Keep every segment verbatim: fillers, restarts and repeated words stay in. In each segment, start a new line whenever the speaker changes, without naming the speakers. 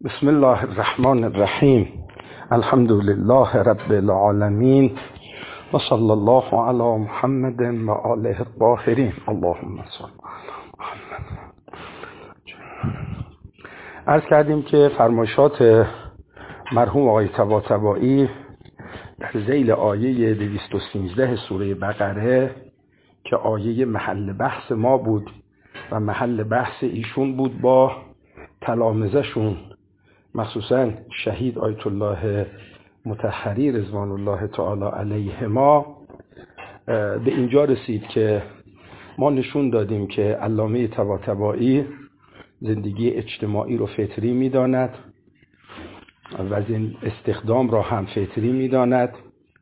بسم الله الرحمن الرحیم. الحمد لله رب العالمین و صلی الله علی محمد و آله الطاهرین. اللهم صل محمد. عرض کردیم که فرمایشات مرحوم آقای طباطبایی در ذیل آیه دویست و سیزده سوره بقره که آیه محل بحث ما بود و محل بحث ایشون بود با تلامذه شون، مخصوصا شهید آیت الله مطهری رضوان الله تعالی علیهما، به اینجا رسید که ما نشون دادیم که علامه طباطبایی زندگی اجتماعی رو فطری می‌داند و استخدام را هم فطری می‌داند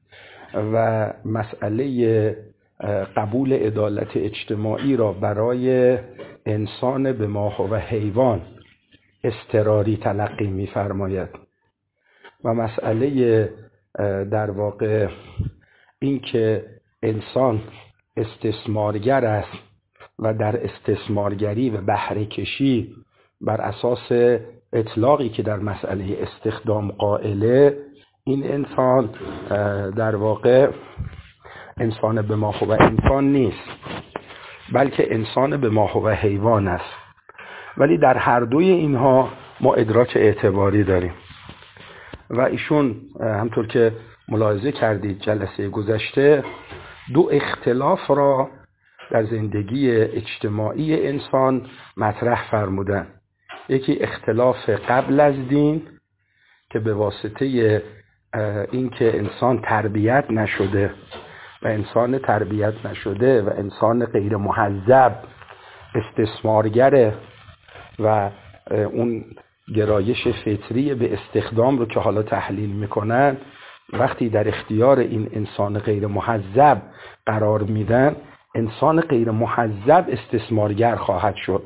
و مسئله قبول عدالت اجتماعی را برای انسان به ما هو حیوان اضطراری تلقی می‌فرماید و مسئله در واقع این که انسان استثمارگر است و در استثمارگری و بهره کشی بر اساس اطلاقی که در مسئله استخدام قائله، این انسان در واقع انسان به ما هو انسان نیست، بلکه انسان به ما هو حیوان است. ولی در هر دوی اینها ما ادراک اعتباری داریم و ایشون همطور که ملاحظه کردید جلسه گذشته دو اختلاف را در زندگی اجتماعی انسان مطرح فرمودن. یکی اختلاف قبل از دین که به واسطه اینکه انسان تربیت نشده و انسان تربیت نشده و انسان غیر مهذب استثمارگره و اون گرایش فطری به استخدام رو که حالا تحلیل میکنن وقتی در اختیار این انسان غیر مهذب قرار میدن، انسان غیر مهذب استثمارگر خواهد شد.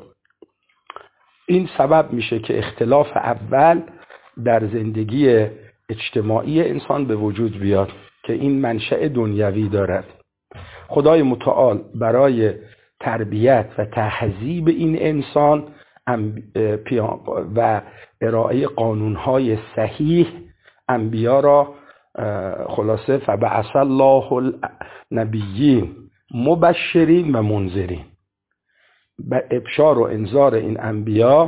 این سبب میشه که اختلاف اول در زندگی اجتماعی انسان به وجود بیاد که این منشأ دنیوی دارد. خدای متعال برای تربیت و تهذیب این انسان و ارائه قانونهای صحیح انبیا را خلاصه فبعث الله النبیین مبشرین و منذرین، به ابشار و انذار این انبیا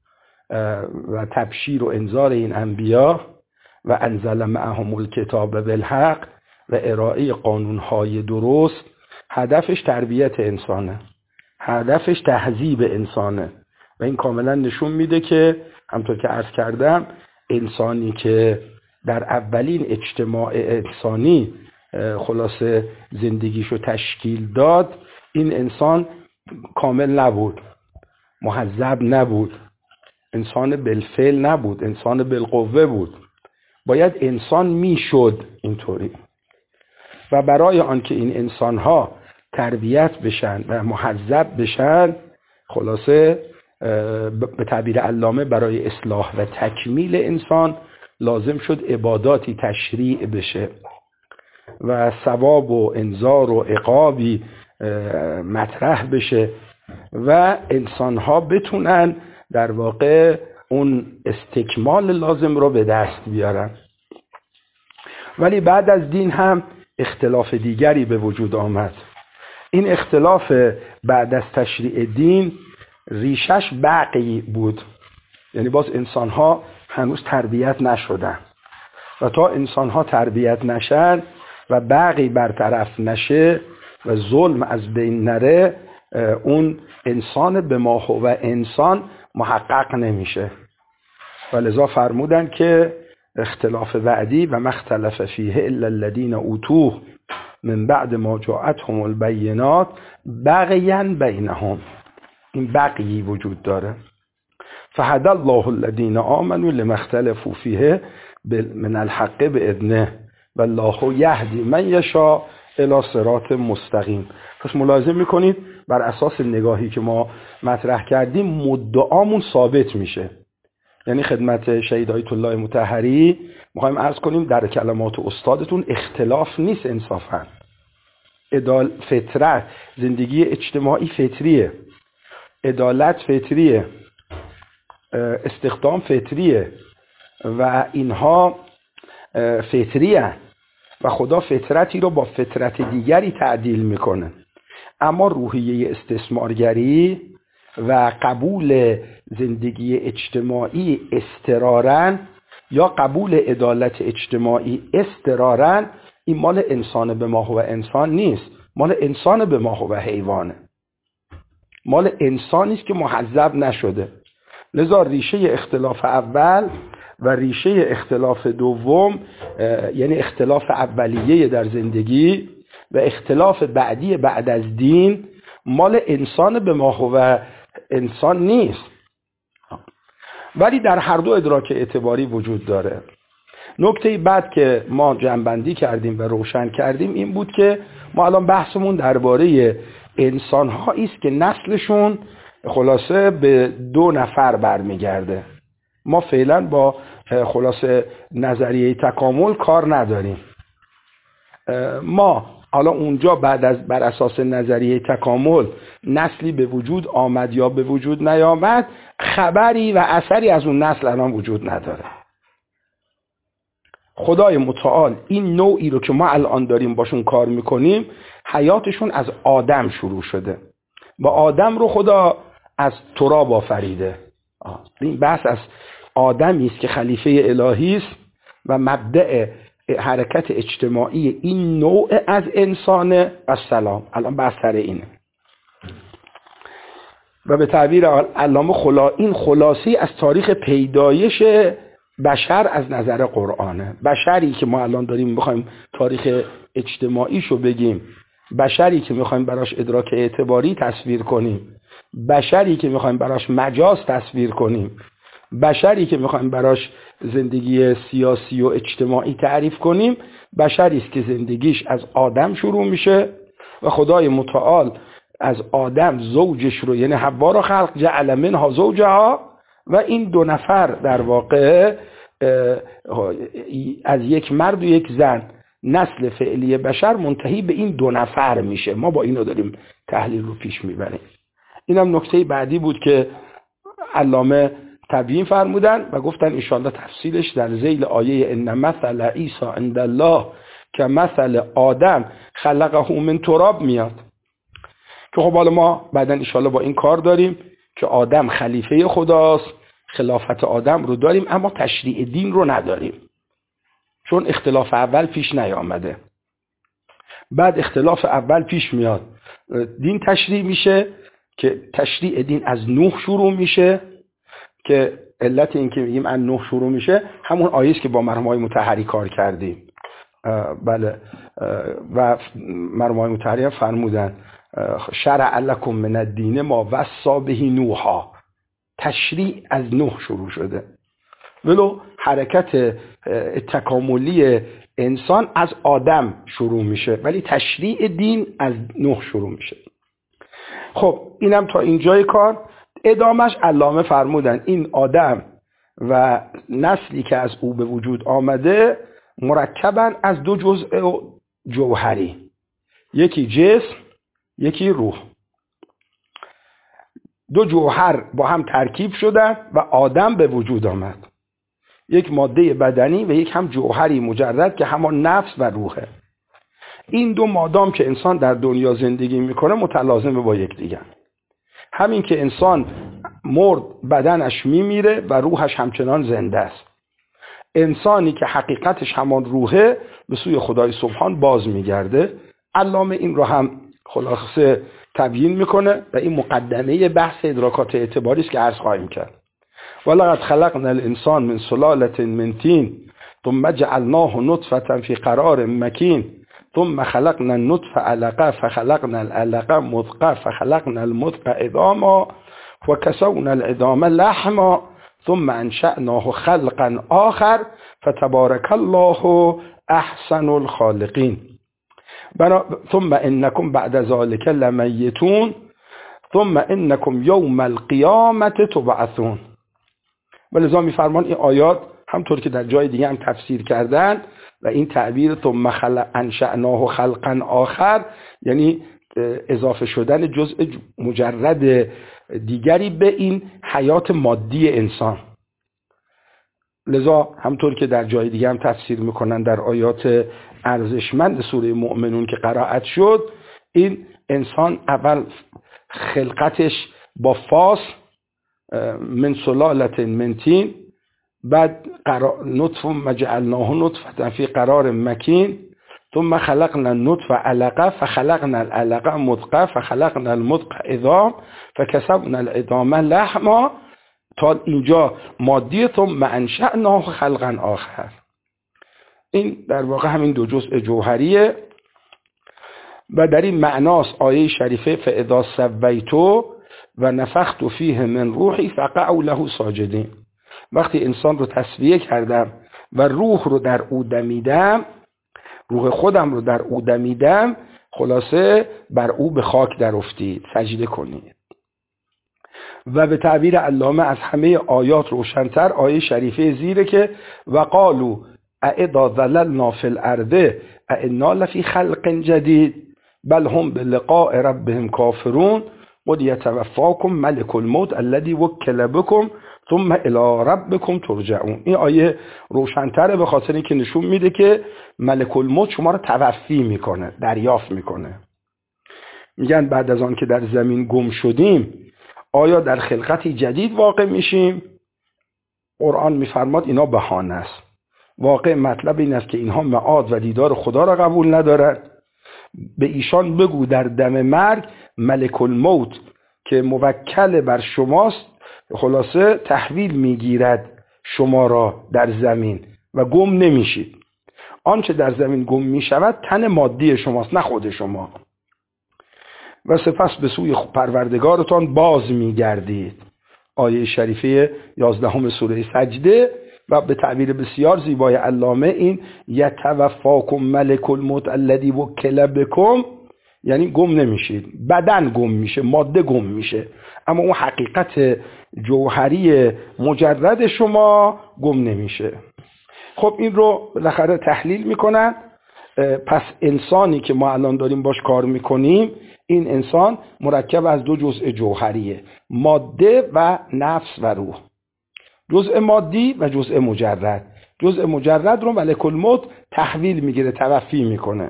و تبشیر و انذار این انبیا و انزل معهم الکتاب بالحق و ارائه قانونهای درست، هدفش تربیت انسانه، هدفش تهذیب انسانه و این کاملا نشون میده که همطور که عرض کردم انسانی که در اولین اجتماع انسانی خلاصه زندگیشو تشکیل داد، این انسان کامل نبود، مهذب نبود، انسان بالفعل نبود، انسان بالقوه بود، باید انسان میشد اینطوری. و برای آنکه این انسانها تربیت بشن و مهذب بشن، خلاصه به تعبیر علامه برای اصلاح و تکمیل انسان لازم شد عباداتی تشریع بشه و ثواب و انذار و عقابی مطرح بشه و انسانها بتونن در واقع اون استکمال لازم رو به دست بیارن. ولی بعد از دین هم اختلاف دیگری به وجود آمد. این اختلاف بعد از تشریع دین ریشش بقی بود، یعنی باز انسان‌ها هنوز تربیت نشدن و تا انسان‌ها تربیت نشن و بقی برطرف نشه و ظلم از بین نره، اون انسان به ما هو انسان محقق نمیشه. و لذا فرمودن که اختلاف بعدی و مختلف فیه الا الذین اوتوه من بعد ما جاءتهم البینات بغیا بینهم، این بقیی وجود داره. فهدى الله الذين آمنوا لما اختلفوا فيه من الحق باذنه والله یهدی من یشاء الی صراط مستقیم. پس ملاحظه میکنید بر اساس نگاهی که ما مطرح کردیم مدعامون ثابت میشه. یعنی خدمت شهید آیت الله مطهری میخوایم عرض کنیم در کلمات استادتون اختلاف نیست، انصافا عدالت فطرت، زندگی اجتماعی فطریه، عدالت فطریه، استخدام فطریه و اینها فطریه و خدا فطرتی رو با فطرت دیگری تعدیل میکنه. اما روحیه استثمارگری و قبول زندگی اجتماعی اضطراراً یا قبول عدالت اجتماعی اضطراراً، این مال انسان به ما هو انسان نیست، مال انسان به ما هو حیوانه، مال انسانی است که مهذب نشده. لذا ریشه اختلاف اول و ریشه اختلاف دوم، یعنی اختلاف اولیه در زندگی و اختلاف بعدی بعد از دین، مال انسان به ما هو انسان نیست، ولی در هر دو ادراک اعتباری وجود داره. نکته بعد که ما جمع‌بندی کردیم و روشن کردیم این بود که ما الان بحثمون درباره انسان‌هایی است که نسلشون خلاصه به دو نفر برمیگرده. ما فعلا با خلاصه نظریه تکامل کار نداریم. ما حالا اونجا بعد از بر اساس نظریه تکامل نسلی به وجود آمد یا به وجود نیامد، خبری و اثری از اون نسل الان وجود نداره. خدای متعال این نوعی رو که ما الان داریم باشون کار میکنیم، حیاتشون از آدم شروع شده و آدم رو خدا از تراب آفریده. این بحث از آدمی است که خلیفه الهی است و مبدأ حرکت اجتماعی این نوع از انسانه و سلام. الان بحث سر اینه و به تعبیر علامه خلا این خلاصی از تاریخ پیدایش بشر از نظر قرآنه. بشری که ما الان داریم میخوایم تاریخ اجتماعیشو بگیم، بشری که میخوایم براش ادراک اعتباری تصویر کنیم، بشری که میخوایم براش مجاز تصویر کنیم، بشری که میخوایم براش زندگی سیاسی و اجتماعی تعریف کنیم، بشری است که زندگیش از آدم شروع میشه و خدای متعال از آدم زوجش رو یعنی حوا رو خلق، جعل منها زوجها، و این دو نفر در واقع از یک مرد و یک زن نسل فعلی بشر منتهی به این دو نفر میشه. ما با اینو داریم تحلیل رو پیش میبریم. اینم نکته بعدی بود که علامه تبیین فرمودن و گفتن انشاءالله تفصیلش در ذیل آیه ان مثل عیسی عند الله که مثل آدم خلقه من تراب میاد که خب حالا ما بعدن انشاءالله با این کار داریم که آدم خلیفه خداست، خلافت آدم رو داریم اما تشریع دین رو نداریم چون اختلاف اول پیش نیامده. بعد اختلاف اول پیش میاد، دین تشریع میشه که تشریع دین از نوح شروع میشه که علت این که میگیم از نوح شروع میشه همون آیه است که با مرحومای مطهری کار کردیم. بله و مرحومای مطهری فرمودن شرع لکم من الدین ما وصی به نوحا، تشریع از نوح شروع شده، ولو حرکت تکاملی انسان از آدم شروع میشه ولی تشریع دین از نوح شروع میشه. خب اینم تا اینجای کار. ادامش علامه فرمودن این آدم و نسلی که از او به وجود آمده مرکبن از دو جزء جوهری، یکی جسم یکی روح. دو جوهر با هم ترکیب شدن و آدم به وجود آمد، یک ماده بدنی و یک هم جوهری مجرد که همان نفس و روحه. این دو مادام که انسان در دنیا زندگی میکنه متلازمه با یکدیگر. همین که انسان مرد بدنش میمیره و روحش همچنان زنده است. انسانی که حقیقتش همان روحه به سوی خدای سبحان باز میگرده. علامه این رو هم خلاصه تبیین میکنه و این مقدمه بحث ادراکات اعتباری است که عرض خواهیم کرد. ولقد خلقنا الانسان من سلاله من طین ثم جعلناه نطفه فی قرار مکین ثم خلقنا النطفه علقه فخلقنا العلقه مضغه فخلقنا المضغه عظاما وكسونا العظام لحما ثم انشأناه خلقا آخر فتبارك الله احسن الخالقین ثم انکم بعد ذلك لمیتون ثم انکم یوم القیامة تبعثون. ولذا میفرمان این آیات همطور که در جای دیگه هم تفسیر کردن و این تعبیر ثم خلق انشأناه خلقا آخر یعنی اضافه شدن جزء مجرد دیگری به این حیات مادی انسان. لذا همطور که در جای دیگه هم تفسیر میکنن در آیات ارزشمند سوره مؤمنون که قرائت شد، این انسان اول خلقتش با فاس من سلالت من طین، بعد نطفه مجعلناه نطفه فی قرار مکین، ثم خلقنا النطفه علقه فخلقنا العلقه مضغه فخلقنا المضغه عظام فکسونا العظام لحما، تا اینجا مادی، ثم انشأناه خلقا آخر. این در واقع همین دو جزء جوهریه و در این معناست آیه شریفه فاذا سویتو و نفخت فیه من روحی فقعوا له ساجدین. وقتی انسان رو تسویه کردم و روح رو در او دمیدم، روح خودم رو در او دمیدم، خلاصه بر او به خاک در افتید، سجده کنید. و به تعبیر علامه از همه آیات روشن‌تر آیه شریفه زیره که و قالوا اذا ضللنا فی الارض انا لفی خلق جدید بل هم بلقاء ربهم کافرون قل یتوفاکم ملک الموت الذی وکل بکم ثم الی ربکم ترجعون. این آیه روشن‌تره به خاطر اینکه نشون میده که ملک الموت شما رو توفی میکنه، دریافت میکنه. میگن بعد از آن که در زمین گم شدیم آیا در خلقتی جدید واقع میشیم؟ قرآن میفرماد اینا بهانه است. واقع مطلب این است که اینها معاد و دیدار خدا را قبول ندارد. به ایشان بگو در دم مرگ ملک الموت که موکل بر شماست، خلاصه تحویل میگیرد شما را در زمین و گم نمیشید. آنچه در زمین گم میشود تن مادی شماست، نه خود شما. و سپس به سوی پروردگارتان باز میگردید. آیه شریفه یازدهم سوره سجده. و به تعبیر بسیار زیبای علامه این یتوفاکم ملک الموت الذی وکل بکم، یعنی گم نمیشید، بدن گم میشه، ماده گم میشه، اما اون حقیقت جوهری مجرد شما گم نمیشه. خب این رو بالاخره تحلیل میکنن. پس انسانی که ما الان داریم باش کار میکنیم، این انسان مرکب از دو جزء جوهریه، ماده و نفس و روح. جزء مادی و جزء مجرد. جزء مجرد رو ملک الموت تحویل میگیره، توفی میکنه.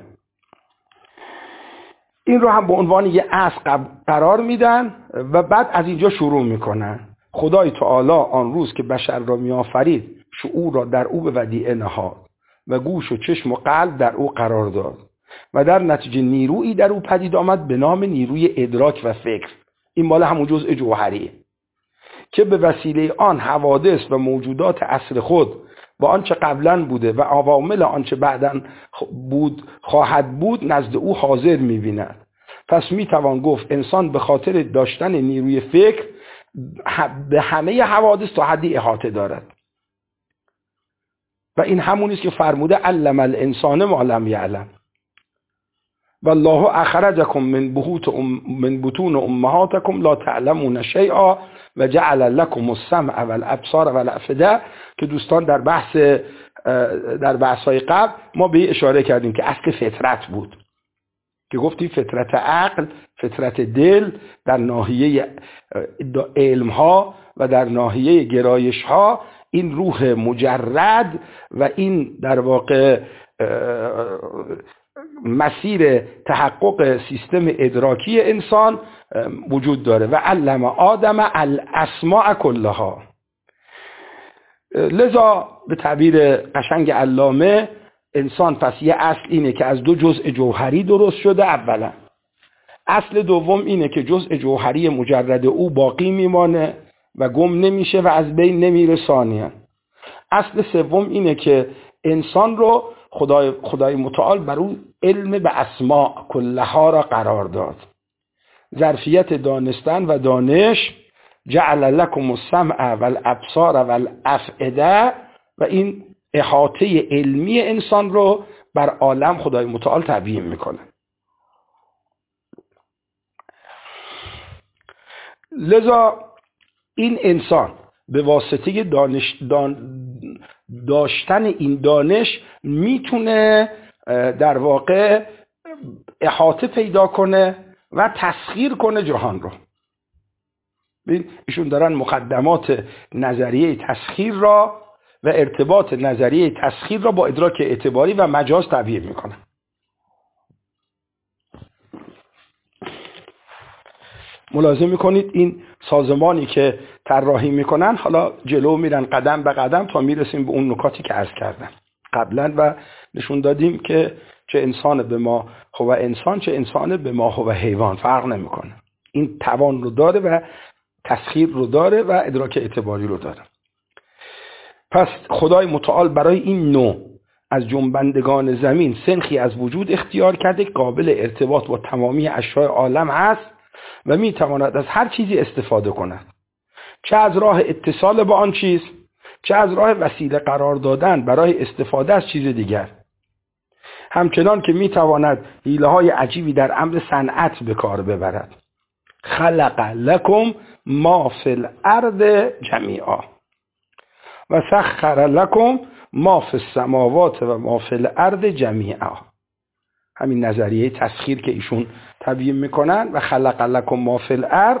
این رو هم به عنوان یه اصل قرار میدن و بعد از اینجا شروع میکنن. خدای تعالی آن روز که بشر را میآفرید شعور را در او به ودیعه نهاد و گوش و چشم و قلب در او قرار داد و در نتیجه نیرویی در او پدید آمد به نام نیروی ادراک و فکر. این مال همون جزء جوهریه که به وسیله آن حوادث و موجودات عصر خود و آنچه قبلا بوده و عوامل آنچه بعدا بود خواهد بود نزد او حاضر می‌بیند. پس میتوان گفت انسان به خاطر داشتن نیروی فکر به همه حوادث تا حدی احاطه دارد و این همونیست که فرموده علم الانسان ما لم یعلم والله اخرجکم من بهوت ام من بطون امهاتکم لا تعلمون شیئا و جعل لكم السمع والابصار والافئده، که دوستان در بحث در بحث‌های قبل ما به اشاره کردیم که اصل فطرت بود، که گفتیم فطرت عقل، فطرت دل در ناحیه علم‌ها و در ناحیه گرایش‌ها این روح مجرد و این در واقع مسیر تحقق سیستم ادراکی انسان وجود داره. و علم آدم الاسماء کلها. لذا به تعبیر قشنگ علامه انسان پس یه اصل اینه که از دو جزء جوهری درست شده اولا. اصل دوم اینه که جزء جوهری مجرد او باقی میمانه و گم نمیشه و از بین نمیره ثانیاً. اصل سوم اینه که انسان رو خدای, خدای متعال بر او علم به اسماء کلها را قرار داد، ظرفیت دانستن و دانش. جعل لکم السمع والابصار والافئده، و این احاطه علمی انسان رو بر عالم خدای متعال تبیین میکنه. لذا این انسان به واسطه دانش دان داشتن این دانش میتونه در واقع احاطه پیدا کنه و تسخیر کنه جهان رو. ببین ایشون دارن مقدمات نظریه تسخیر را و ارتباط نظریه تسخیر را با ادراک اعتباری و مجاز تبیین میکنن. ملاحظه میکنید این سازمانی که طراحی میکنن حالا جلو میرن قدم به قدم تا میرسیم به اون نکاتی که عرض کردم قبلا و نشون دادیم که چه انسان به ما هو انسان، چه انسان به ما هو حیوان، فرق نمیکنه. این توان رو داره و تسخیر رو داره و ادراک اعتباری رو داره. پس خدای متعال برای این نوع از جنبندگان زمین سنخی از وجود اختیار کرده قابل ارتباط با تمامی اشیاء عالم است و میتواند از هر چیزی استفاده کند، چه از راه اتصال با آن چیز، چه از راه وسیله قرار دادن برای استفاده از چیز دیگر. همچنان که میتواند حیله‌های عجیبی در امر صنعت به کار ببرد. خلق لکم ما فی الارض جمیعا و سخر لکم ما فی السماوات و ما فی الارض جمیعا. همین نظریه تسخیر که ایشون تبیین میکنن و خلق لکم ما فی الارض،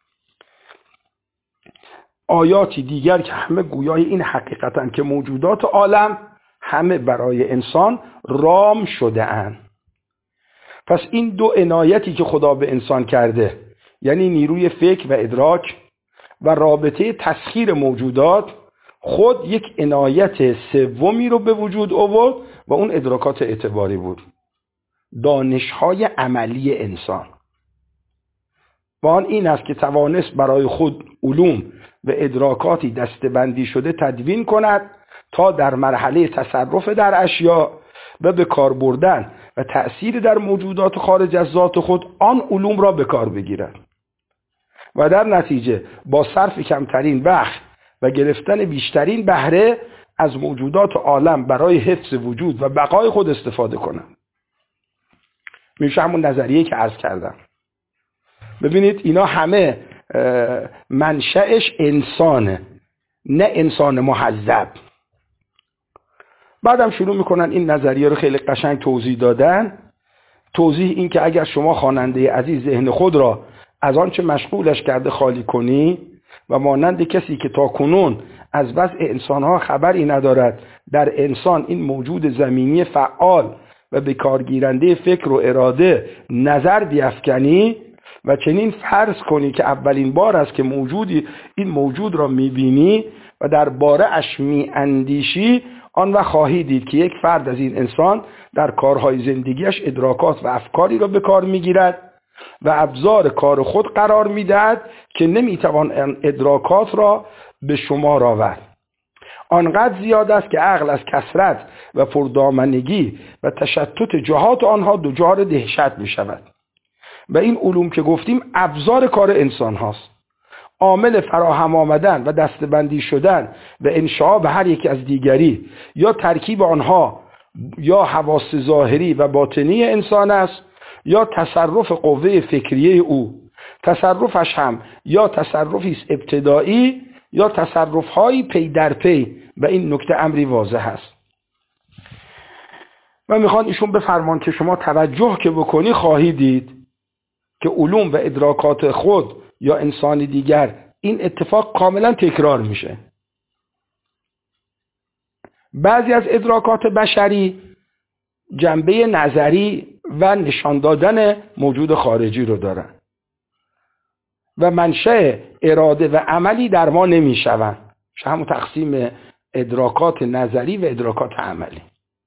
آیاتی دیگر که همه گویای این حقیقتن که موجودات عالم همه برای انسان رام شده اند. پس این دو عنایتی که خدا به انسان کرده، یعنی نیروی فکر و ادراک و رابطه تسخیر موجودات، خود یک عنایت سومی رو به وجود آورد و اون ادراکات اعتباری بود، دانش‌های عملی انسان. و آن این است که توانست برای خود علوم و ادراکاتی دسته‌بندی شده تدوین کند تا در مرحله تصرف در اشیاء و به کار بردن و تأثیر در موجودات خارج از ذات خود آن علوم را به کار بگیرد و در نتیجه با صرف کمترین وقت و گرفتن بیشترین بهره از موجودات عالم برای حفظ وجود و بقای خود استفاده کند. میشه همون نظریه که عرض کردم. ببینید اینا همه منشأش انسانه، نه انسان محذب. بعدم شروع میکنن این نظریه رو خیلی قشنگ توضیح دادن. توضیح این که اگر شما خواننده عزیز ذهن خود را از آنچه مشغولش کرده خالی کنی و مانند کسی که تا کنون از وضع انسانها خبری ندارد در انسان این موجود زمینی فعال و به کارگیرنده فکر و اراده نظر بیفکنی و چنین فرض کنی که اولین بار است که موجودی این موجود را میبینی و در باره اش میاندیشی، آن وقت خواهی دید که یک فرد از این انسان در کارهای زندگیش ادراکات و افکاری را به کار میگیرد و ابزار کار خود قرار میدهد که نمیتوان ادراکات را به شمار آورد. آنقدر زیاد است که عقل از کثرت و پردامنگی و تشتت جهات آنها دچار دهشت می شود. و این علوم که گفتیم ابزار کار انسان هاست، عامل فراهم آمدن و دستبندی شدن و انشاء به هر یک از دیگری یا ترکیب آنها یا حواس ظاهری و باطنی انسان است یا تصرف قوه فکریه او. تصرفش هم یا تصرفی است ابتدایی یا تصرف‌های پی در پی و این نکته امری واضح است. و میخوان ایشون بفرمان که شما توجه که بکنی خواهی دید که علوم و ادراکات خود یا انسان دیگر این اتفاق کاملا تکرار میشه. بعضی از ادراکات بشری جنبه نظری و نشان دادن موجود خارجی رو دارن و منشأ اراده و عملی در ما نمیشوند. همون تقسیم ادراکات نظری و ادراکات عملی.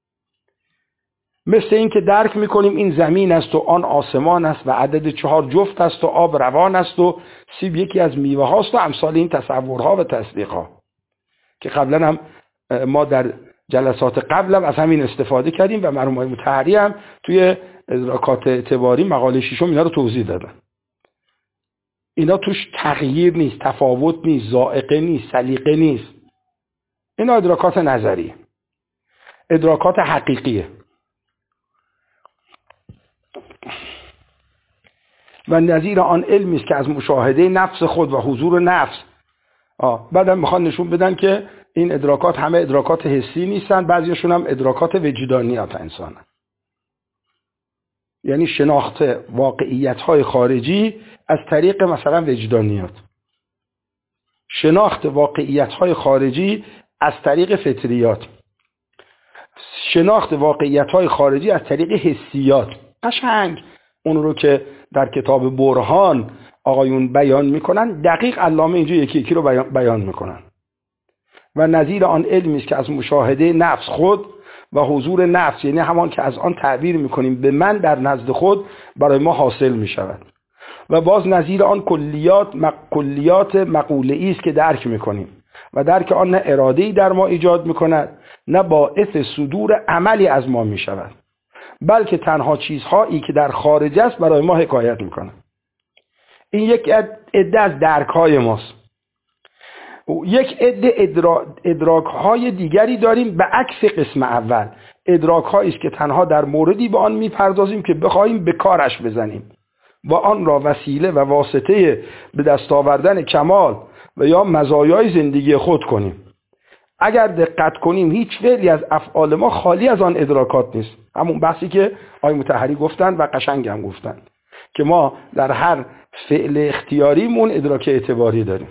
مثل این که درک میکنیم این زمین است و آن آسمان است و عدد چهار جفت است و آب روان است و سیب یکی از میوه هاست و امثال این تصورها و تصدیقها که قبلا هم ما در جلسات قبلم از همین استفاده کردیم و مرحوم مطهری هم توی ادراکات اعتباری مقاله ششم اینا رو توضیح دادن. اینا توش تغییر نیست، تفاوت نیست، ذائقه نیست، سلیقه نیست. اینا ادراکات نظریه، ادراکات حقیقیه. و نظیر آن علمی است که از مشاهده نفس خود و حضور نفس. آه. بعدم میخوان نشون بدن که این ادراکات همه ادراکات حسی نیستن، بعضیشون هم ادراکات وجدانیات انسانن. یعنی شناخت واقعیت‌های خارجی از طریق مثلا وجدانیات، شناخت واقعیت‌های خارجی از طریق فطریات، شناخت واقعیت‌های خارجی از طریق حسیات. قشنگ اون رو که در کتاب برهان آقایون بیان میکنن دقیق علامه اینجا یکی یکی رو بیان, بیان میکنن. و نظیر آن علمی است که از مشاهده نفس خود و حضور نفس، یعنی همان که از آن تعبیر میکنیم به من در نزد خود، برای ما حاصل میشود. و باز نظیر آن کلیات مق... کلیات مقوله‌ای است که درک میکنیم و درک آن نه اراده‌ای در ما ایجاد میکند نه باعث صدور عملی از ما میشود، بلکه تنها چیزهایی که در خارج است برای ما حکایت میکنه. این یک عده از درک‌های ماست. یک عده ادرا... ادراک‌های دیگری داریم به عکس قسم اول، ادراک‌هایی است که تنها در موردی به آن میپردازیم که بخوایم به کارش بزنیم و آن را وسیله و واسطه به دست آوردن کمال و یا مزایای زندگی خود کنیم. اگر دقت کنیم هیچ فعلی از افعال ما خالی از آن ادراکات نیست. همون بحثی که آقای مطهری گفتن و قشنگ هم گفتن که ما در هر فعل اختیاریمون ادراک اعتباری داریم،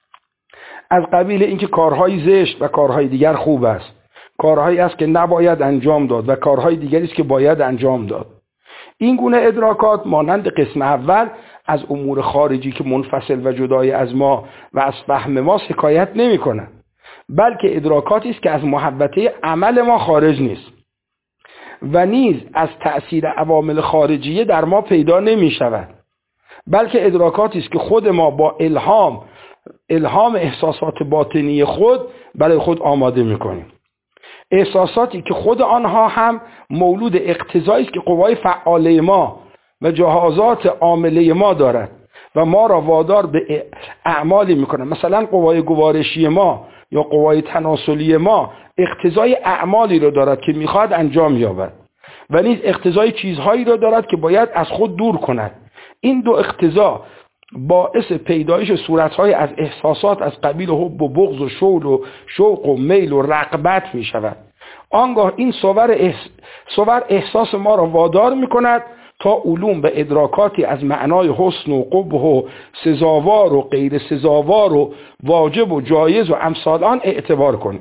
از قبیل اینکه کارهای زشت و کارهای دیگر خوب است، کارهایی است که نباید انجام داد و کارهای دیگری است که باید انجام داد. این گونه ادراکات مانند قسم اول از امور خارجی که منفصل و جدای از ما و از فهم ما حکایت نمی‌کنند، بلکه ادراکاتی است که از محوطه عمل ما خارج نیست و نیز از تأثیر عوامل خارجیه در ما پیدا نمی شود، بلکه ادراکاتی است که خود ما با الهام الهام احساسات باطنی خود برای خود آماده می کنیم. احساساتی که خود آنها هم مولود اقتضایی است که قوای فعاله ما و جهازات عامله ما دارد و ما را وادار به اعمالی می کنند. مثلا قوای گوارشی ما یا قوای تناسلی ما اقتضای اعمالی رو دارد که میخواد انجام یابد و نیز اقتضای چیزهایی رو دارد که باید از خود دور کند. این دو اقتضا باعث پیدایش صورتهای از احساسات از قبیل حب و بغض و شوق و شوق و میل و رغبت می شود. آنگاه این صور, احس... صور احساس ما را وادار می کند تا علوم به ادراکاتی از معنای حسن و قبح و سزاوار و غیر سزاوار و واجب و جایز و امثال آن اعتبار کنیم.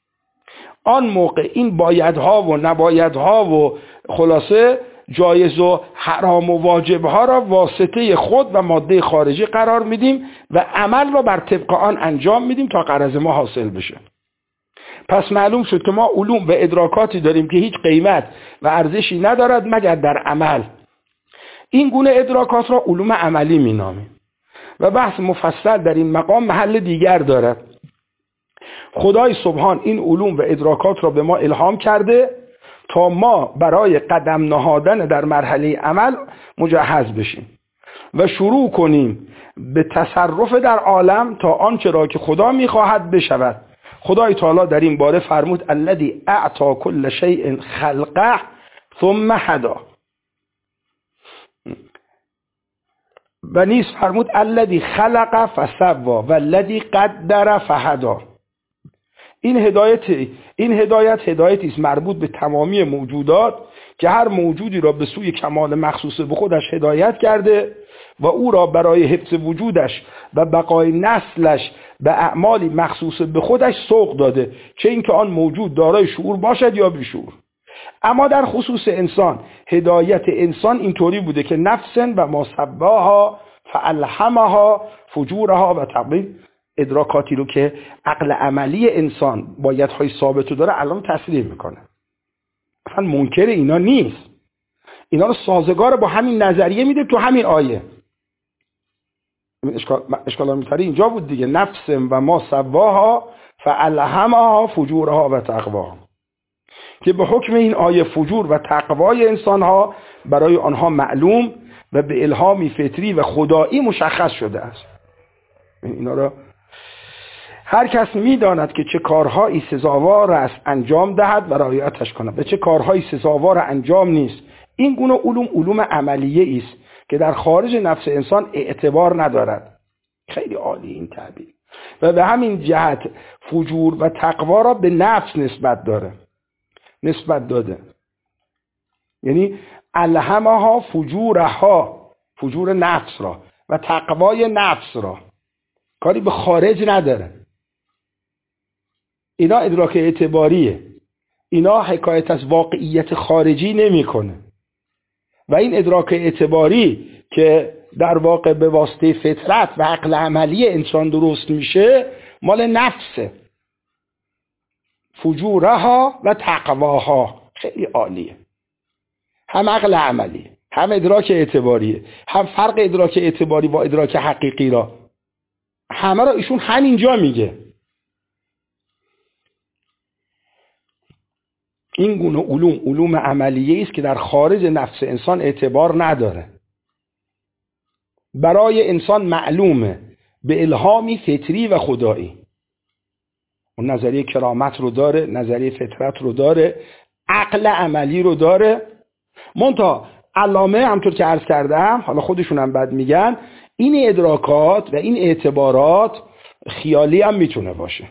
آن موقع این بایدها و نبایدها و خلاصه جایز و حرام و واجبها را واسطه خود و ماده خارجی قرار میدیم و عمل را بر طبق آن انجام میدیم تا غرض ما حاصل بشه. پس معلوم شد که ما علوم به ادراکاتی داریم که هیچ قیمت و ارزشی ندارد مگر در عمل. این گونه ادراکات را علوم عملی مینامیم و بحث مفصل در این مقام محل دیگر دارد. خدای سبحان این علوم و ادراکات را به ما الهام کرده تا ما برای قدم نهادن در مرحله عمل مجهز بشیم و شروع کنیم به تصرف در عالم تا آنچه را که خدا میخواهد بشود. خدای تعالی در این باره فرمود الذی اعطى كل شیء خلقه ثم هدى، و نیز فرمود الذی خلق فسوى و الذی قدر فهدى. این هدایت این هدایت هدایتی است مربوط به تمامی موجودات که هر موجودی را به سوی کمال مخصوص به خودش هدایت کرده و او را برای حفظ وجودش و بقای نسلش به اعمالی مخصوص به خودش سوق داده، چه اینکه آن موجود دارای شعور باشد یا بیشعور. اما در خصوص انسان هدایت انسان اینطوری بوده که نفسن و ما سواها فالهمها فجورها و تقویها، ادراکاتی رو که عقل عملی انسان بایدهای ثابت رو داره الان تسلیم میکنه، اصلا منکر اینا نیست، اینا رو سازگار با همین نظریه میده تو همین آیه. اشکال اشکال میتاری اینجا بود دیگه، نفس و ما سواها فالهمها فجورها و تقواها، که به حکم این آیه فجور و تقوای انسانها برای آنها معلوم و به الهامی فطری و خدایی مشخص شده است. اینا رو هر کس میداند که چه کارهایی سزاوار است انجام دهد و رعایتش کند و چه کارهایی سزاوار انجام نیست. این گونه علوم علوم عملیه است که در خارج نفس انسان اعتبار ندارد. خیلی عالی این تعبیر. و به همین جهت فجور و تقوا را به نفس نسبت داره نسبت داده. یعنی الهمها فجورها، فجور نفس را و تقوای نفس را، کاری به خارج نداره. اینا ادراک اعتباریه، اینا حکایت از واقعیت خارجی نمیکنه. و این ادراک اعتباری که در واقع به واسطه فطرت و عقل عملی انسان درست میشه مال نفسه. فجورها و تقواها خیلی عالیه، هم عقل عملی هم ادراک اعتباریه، هم فرق ادراک اعتباری با ادراک حقیقی را همه را ایشون همینجا میگه. این گونه علوم علوم عملیه است که در خارج نفس انسان اعتبار نداره. برای انسان معلومه به الهامی فطری و خدایی. اون نظریه کرامت رو داره، نظریه فطرت رو داره، عقل عملی رو داره. منتها علامه همطور که عرض کردم، حالا خودشون هم بعد میگن، این ادراکات و این اعتبارات خیالی هم میتونه باشه.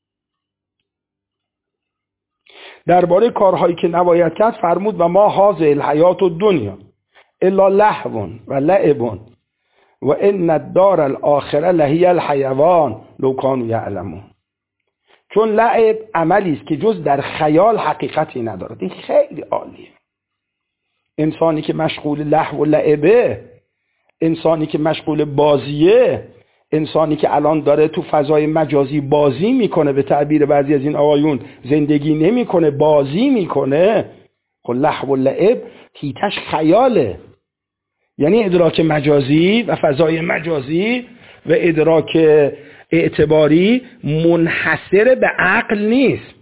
درباره کارهایی که نباید کرد فرمود و ما هاذ الحیات الدنیا الا لهو و لعب و ان الدار الاخره لهی الحیوان لو کانوا یعلمون. چون لعب عملی است که جز در خیال حقیقتی ندارد. این خیلی عالیه. انسانی که مشغول لهو و لعبه، انسانی که مشغول بازیه، انسانی که الان داره تو فضای مجازی بازی میکنه، به تعبیر بعضی از این آقایون زندگی نمیکنه، بازی میکنه، خب لهو و لعب هیتش خیاله. یعنی ادراک مجازی و فضای مجازی و ادراک اعتباری منحصر به عقل نیست.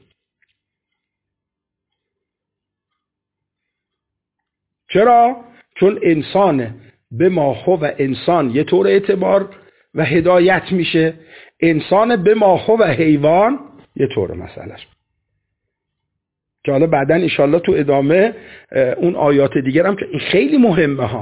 چرا؟ چون انسان به ما هو انسان یه طور اعتبار و هدایت میشه، انسان به ما هو حیوان یه طور مسئلهش، که حالا بعداً انشالله تو ادامه اون آیات دیگر هم که این خیلی مهمه ها.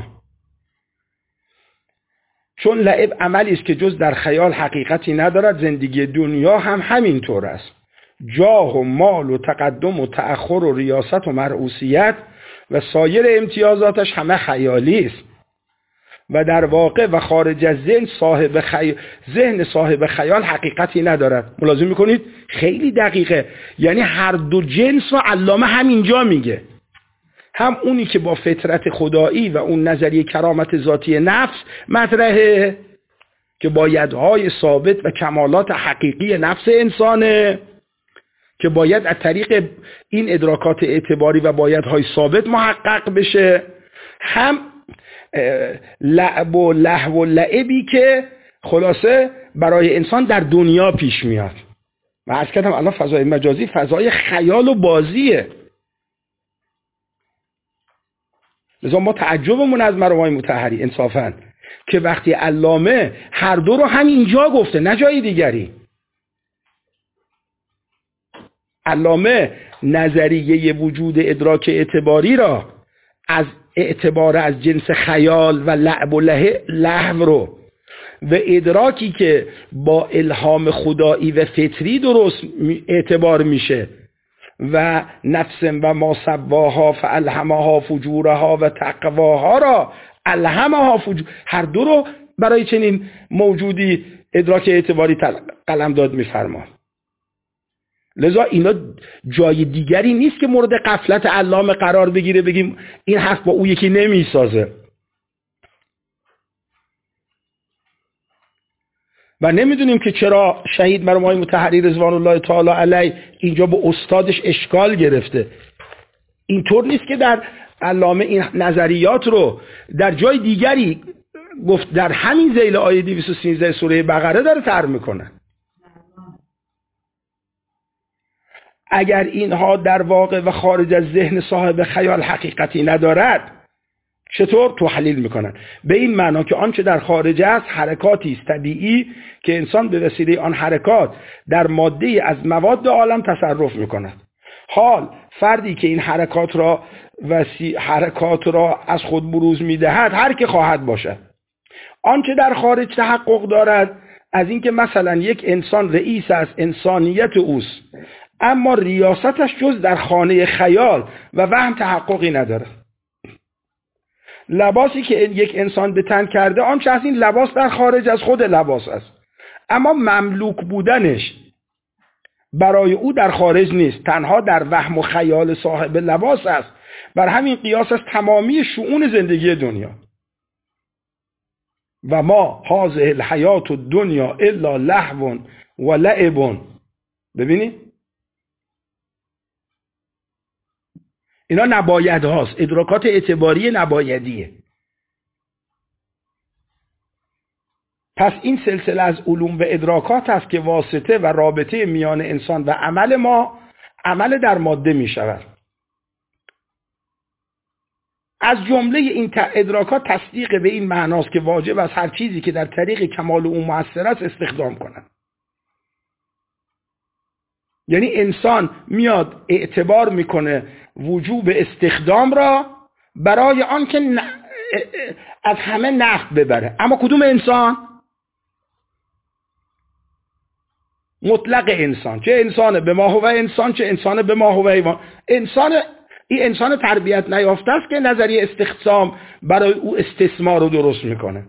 چون لعب عملی است که جز در خیال حقیقتی ندارد، زندگی دنیا هم همین طور است. جاه و مال و تقدم و تأخر و ریاست و مرعوسیت و سایر امتیازاتش همه خیالی است و در واقع و خارج از ذهن صاحب خی... ذهن صاحب خیال حقیقتی ندارد. ملاحظه میکنید خیلی دقیقه. یعنی هر دو جنس رو علامه همینجا میگه، هم اونی که با فطرت خدایی و اون نظریه کرامت ذاتی نفس مطرحه که بایدهای ثابت و کمالات حقیقی نفس انسانه که باید از طریق این ادراکات اعتباری و بایدهای ثابت محقق بشه، هم لعب و لهو و لعبی که خلاصه برای انسان در دنیا پیش میاد. و عرض کردم الان فضای مجازی فضای خیال و بازیه. لذا ما تعجبمون از مرحوم مطهری انصافاً که وقتی علامه هر دو رو همینجا گفته نه جای دیگری. علامه نظریه وجود ادراک اعتباری را از اعتبار از جنس خیال و لعب و لهو رو و ادراکی که با الهام خدایی و فطری درست اعتبار میشه و نفس و ما سواها فالهمها فجورها و تقواها را الهمها فجور، هر دو رو برای چنین موجودی ادراک اعتباری قلمداد میفرما. لذا اینا جای دیگری نیست که مورد غفلت علامه قرار بگیره بگیم این حرف با او یکی نمیسازه. و نمیدونیم که چرا شهید مرحوم آقای مطهری رضوان الله تعالی علیه اینجا با استادش اشکال گرفته. اینطور نیست که در علامه این نظریات رو در جای دیگری گفت، در همین ذیل آیه دویست و سیزده سوره بقره داره طرح میکنه. اگر اینها در واقع و خارج از ذهن صاحب خیال حقیقتی ندارد چطور تحلیل میکنن؟ به این معنا که آنچه در خارج است حرکاتی است طبیعی که انسان به وسیله آن حرکات در ماده از مواد عالم تصرف میکند. حال فردی که این حرکات را وسی... حرکات را از خود بروز میدهد هر که خواهد باشد. آنچه در خارج تحقق دارد از اینکه مثلا یک انسان رئیس از انسانیت اوست، اما ریاستش جز در خانه خیال و وهم تحققی نداره. لباسی که یک انسان به تن کرده آن چه از این لباس در خارج از خود لباس است، اما مملوک بودنش برای او در خارج نیست، تنها در وهم و خیال صاحب لباس است. بر همین قیاس از تمامی شؤون زندگی دنیا. و ما هذه الحیات الدنیا الا لهو و لعب. ببینید اینا نباید هاست، ادراکات اعتباری نبایدیه. پس این سلسله از علوم و ادراکات است که واسطه و رابطه میان انسان و عمل ما عمل در ماده می شود. از جمله این ادراکات تصدیق به این معناست که واجب از هر چیزی که در طریق کمال او مؤثر است استخدام کنند. یعنی انسان میاد اعتبار میکنه وجوب استخدام را برای آن که ن... از همه نفع ببره. اما کدوم انسان؟ مطلق انسان، چه انسان به ما هو انسان، چه انسان به ما هو حیوان. انسان این انسان تربیت نیافته است که نظریه استخدام برای او استثمار رو درست میکنه.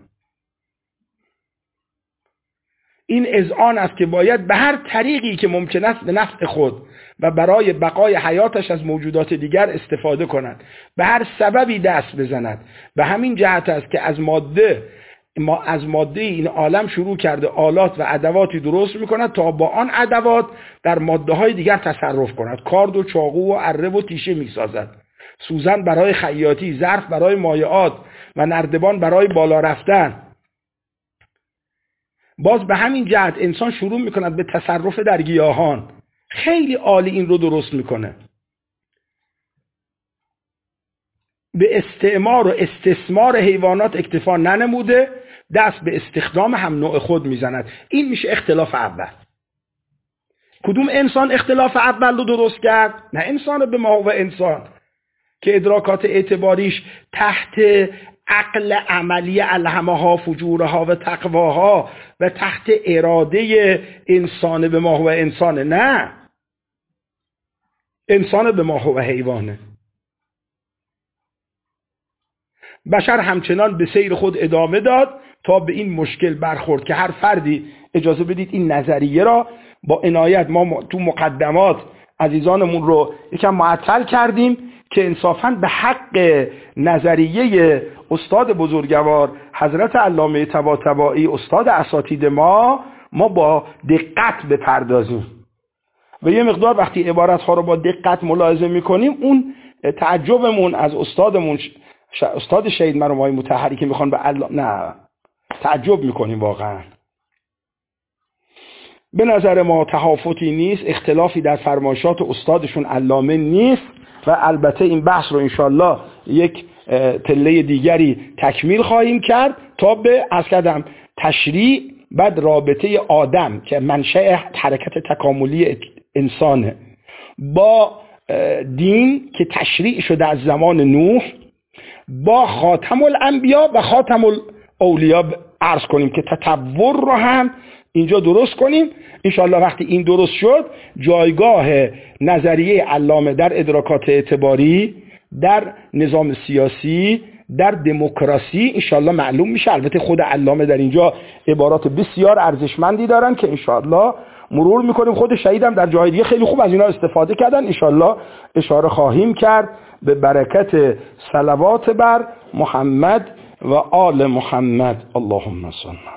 این اذعان است که باید به هر طریقی که ممکن است به نفع خود و برای بقای حیاتش از موجودات دیگر استفاده کند، به هر سببی دست بزند. به همین جهت است که از ماده ما از ماده این عالم شروع کرده آلات و ادواتی درست میکند تا با آن ادوات در ماده های دیگر تصرف کند. کارد و چاقو و اره و تیشه میسازد، سوزن برای خیاطی، ظرف برای مایعات و نردبان برای بالا رفتن. باز به همین جهت انسان شروع میکند به تصرف در گیاهان. خیلی عالی این رو درست میکنه. به استعمار و استثمار حیوانات اکتفا ننموده، دست به استخدام هم نوع خود میزند. این میشه اختلاف اول. کدوم انسان اختلاف اول رو درست کرد؟ نه انسان به ما و انسان که ادراکات اعتباریش تحت عقل عملی الهمها فجورها و تقواها و تحت اراده انسان به ما و انسانه. نه، انسان به ما و حیوانه. بشر همچنان به سیر خود ادامه داد تا به این مشکل برخورد که هر فردی، اجازه بدید این نظریه را با عنایت ما تو مقدمات عزیزانمون رو یکم معطل کردیم که انصافاً به حق نظریه استاد بزرگوار حضرت علامه طباطبایی استاد اساتید ما ما با دقت بپردازیم و یه مقدار وقتی عبارت‌ها رو با دقت ملاحظه می‌کنیم اون تعجبمون از استادمون ش... استاد شهید مرحوم آقای مطهری که میخوان به علامه نه تعجب میکنیم واقعا. به نظر ما تهافتی نیست، اختلافی در فرمایشات استادشون علامه نیست و البته این بحث رو انشالله یک پله دیگری تکمیل خواهیم کرد تا به از کردم تشریع، بعد رابطه آدم که منشأ حرکت تکاملی انسانه با دین که تشریع شده از زمان نوح، با خاتم الانبیا و خاتم الاولیا عرض کنیم که تطور رو هم اینجا درست کنیم. انشاءالله وقتی این درست شد جایگاه نظریه علامه در ادراکات اعتباری، در نظام سیاسی، در دموکراسی انشاءالله معلوم میشه. البته خود علامه در اینجا عبارات بسیار ارزشمندی دارن که انشاءالله مرور میکنیم. خود شهیدم در جای دیگه خیلی خوب از اینا استفاده کردن، انشاءالله اشاره خواهیم کرد به برکت صلوات بر محمد و آل محمد. اللهم صل